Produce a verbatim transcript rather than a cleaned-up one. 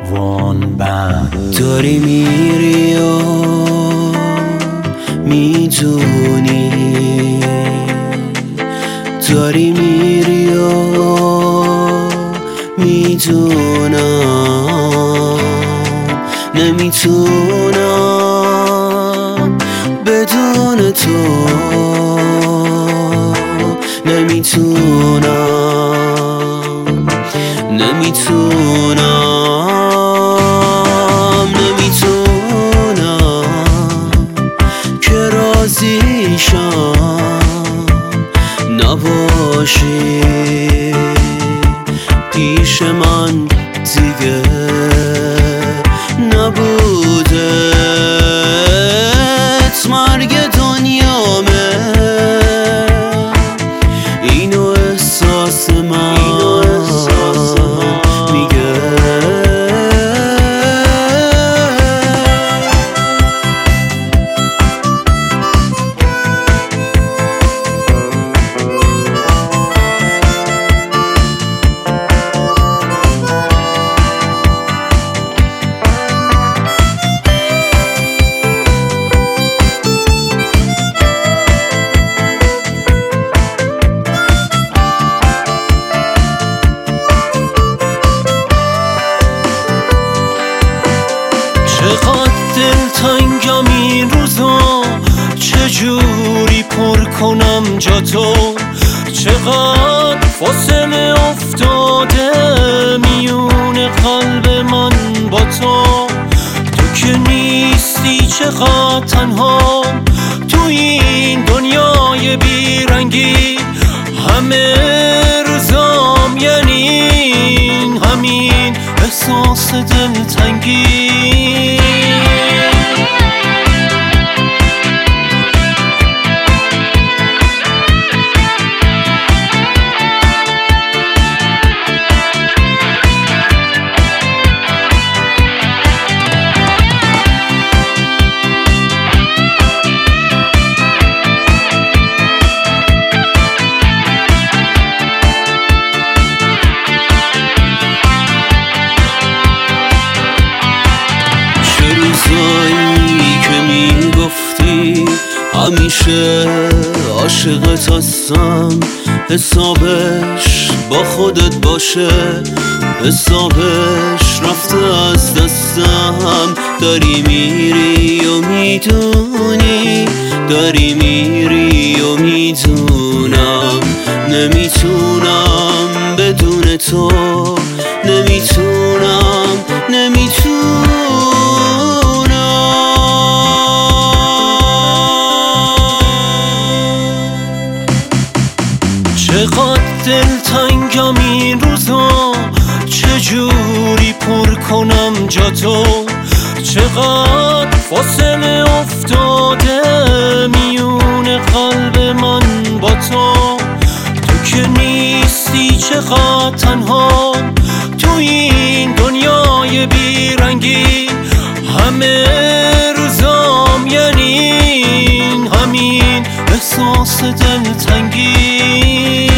وان بند داری میری و میدونی، داری میری و میدونم نمیتونم بدون تو، نمیتونم نمیتونم نمیتونم که راضیشم نباشی پیش من دیگه، نبودت مرگ دنیامه، اینو احساس من میگه. چقدر دلتنگم این روزا، چجوری پر کنم جا تو، چقدر فاصله افتاده میون قلب من با تو، تو که نیستی چقدر تنها تو این دنیای بیرنگی، همه روزام یعنی همین احساس دلتنگی. روزایی که میگفتی همیشه عاشقت هستم، حسابش با خودت باشه، حسابش رفته از دستم، داری میری و میدونی، داری میری و میدونم نمیتونم بدون تو، نمیتونم نمیتونم چقدر دلتنگم این روزا، چجوری پر کنم جا تو، چقدر فاصله افتاده میون قلب من با تو، تو که نیستی چقدر تنها تو این دنیای بیرنگی، همه روزام یعنی همین احساس دلتنگی.